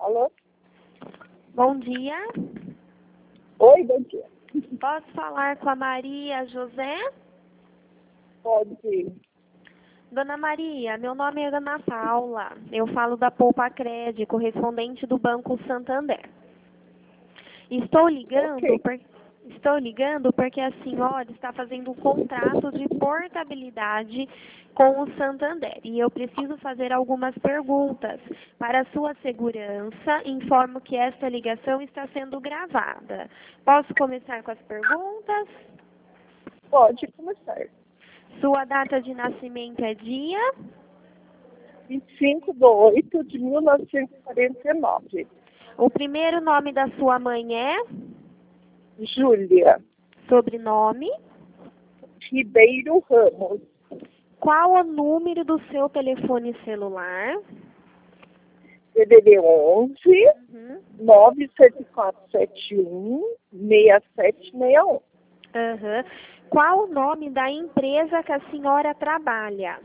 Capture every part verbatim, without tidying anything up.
Alô? Bom dia. Oi, bom dia. Posso falar com a Maria José? Pode sim. Dona Maria, meu nome é Ana Paula. Eu falo da Poupa Crédito, correspondente do Banco Santander. Estou ligando, Ok. por... Estou ligando porque a senhora está fazendo um contrato de portabilidade com o Santander. E eu preciso fazer algumas perguntas. Para sua segurança, informo que esta ligação está sendo gravada. Posso começar com as perguntas? Pode começar. Sua data de nascimento é dia? vinte e cinco de oito de mil novecentos e quarenta e nove. O primeiro nome da sua mãe é? Júlia Sobrenome? Ribeiro Ramos. Qual o número do seu telefone celular? D D D onze Uhum. nove sete quatro sete um seis sete seis um. Uhum. Qual o nome da empresa que a senhora trabalha?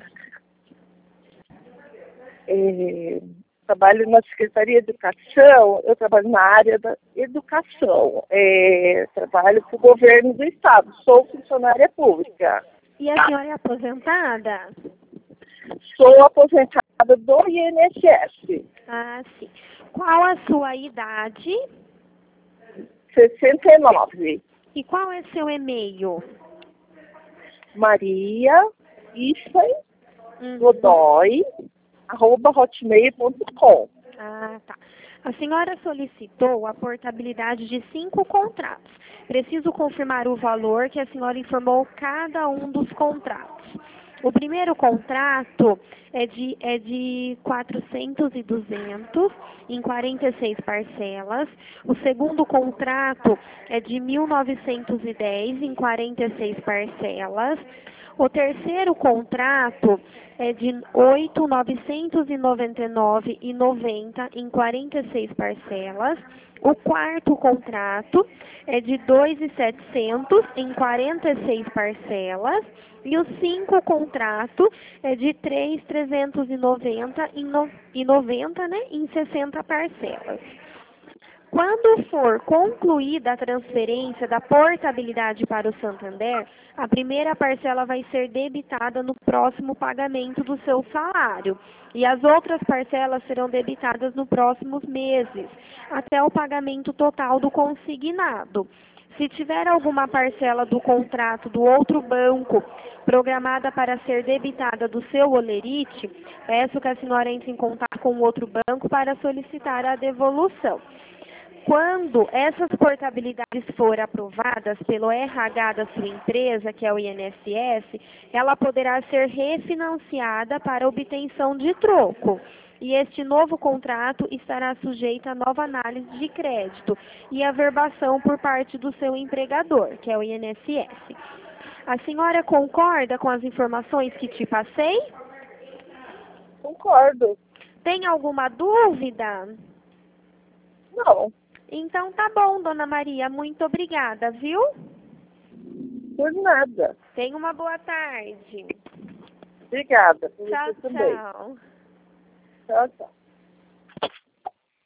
É, trabalho na Secretaria de Educação, eu trabalho na área da educação. É, trabalho para o governo do Estado, sou funcionária pública. E a senhora é aposentada? Sou aposentada do I N S S. Ah, sim. Qual a sua idade? sessenta e nove. E qual é seu e-mail? Maria Isen Uhum. Godoy, arroba hotmail ponto com. Ah, tá. A senhora solicitou a portabilidade de cinco contratos. Preciso confirmar o valor que a senhora informou cada um dos contratos. O primeiro contrato é de, é de quatrocentos e duzentos em quarenta e seis parcelas. O segundo contrato é de mil novecentos e dez em quarenta e seis parcelas. O terceiro contrato é de oito mil novecentos e noventa e nove reais e noventa centavos em quarenta e seis parcelas. O quarto contrato é de dois mil e setecentos reais em quarenta e seis parcelas. E o cinco contrato é de três mil trezentos e noventa reais e noventa centavos, né, em sessenta parcelas. Quando for concluída a transferência da portabilidade para o Santander, a primeira parcela vai ser debitada no próximo pagamento do seu salário. E as outras parcelas serão debitadas nos próximos meses, até o pagamento total do consignado. Se tiver alguma parcela do contrato do outro banco programada para ser debitada do seu holerite, peço que a senhora entre em contato com o outro banco para solicitar a devolução. Quando essas portabilidades forem aprovadas pelo R H da sua empresa, que é o I N S S, ela poderá ser refinanciada para obtenção de troco. E este novo contrato estará sujeito a nova análise de crédito e averbação por parte do seu empregador, que é o I N S S. A senhora concorda com as informações que te passei? Concordo. Tem alguma dúvida? Não, Então tá bom, dona Maria. Muito obrigada, viu? por nada. Tenha uma boa tarde. Obrigada. Por Tchau, você também. tchau. Tchau, tchau.